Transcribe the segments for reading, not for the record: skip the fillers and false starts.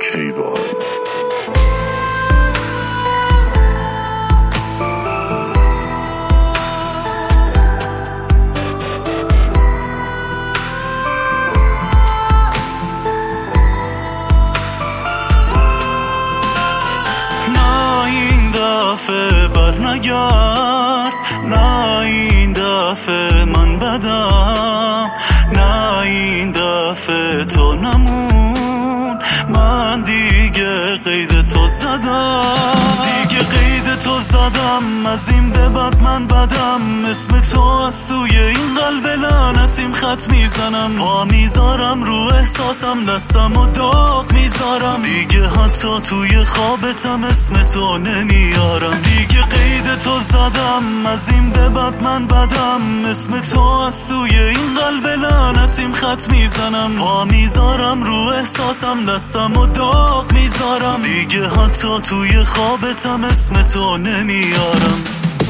کیوان. برنگرد، نه این دفعه من بدم، نه این دفعه تو نمون، من دیگه قید تو زدم، دیگه قید تو زدم، از این به بعد من بدم، اسم تو از سوی این قلب لعنتیم خط میزنم، پا میذارم رو احساسم، دستم و داغ میذارم، دیگه حتی توی خوابتم اسم تو نمیارم، دیگه قید تو زدم، از این به بعد من بدم، اسم تو از سوی این قلب لعنتیم خط میزنم، پا میذارم رو احساسم، دستم و داغ میذارم، دیگه حتی توی خوابتم اسم تو نمیارم.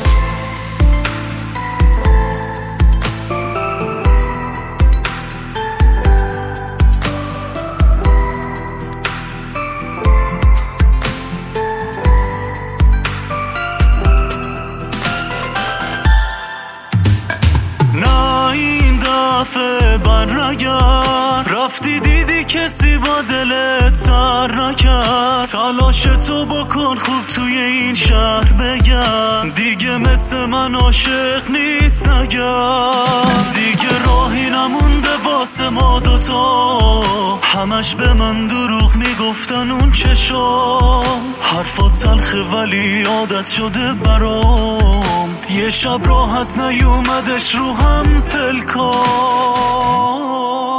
برنگرد، رفتی دیدی کسی با دلت سر نکرد، تلاش تو بکن خوب توی این شهر بگم، دیگه مثل من عاشق نیست نگرد، دیگه راهی نمونده واسه ما دوتا، همش به من دروغ میگفتن اون چشام، حرفات تلخه ولی عادت شده برام، یه شب راحت نیومدش رو هم پلکام،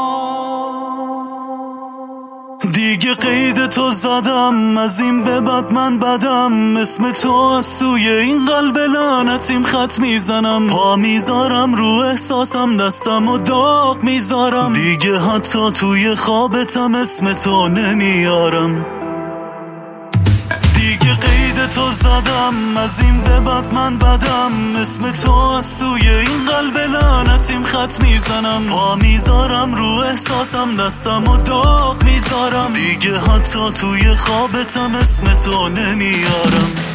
دیگه قید تو زدم، از این به بعد من بدم، اسم تو از سوی این قلب لعنتیم خط میزنم، پا میذارم رو احساسم، دستم و داغ میذارم، دیگه حتی توی خوابتم اسم تو نمیارم، دیگه قید تو زدم، از این به بعد من بدم، اسم تو از سوی این قلب لعنتیم خط میزنم، پا میذارم رو احساسم، دستم و داغ میذارم، دیگه حتی توی خوابتم اسم تو نمیارم.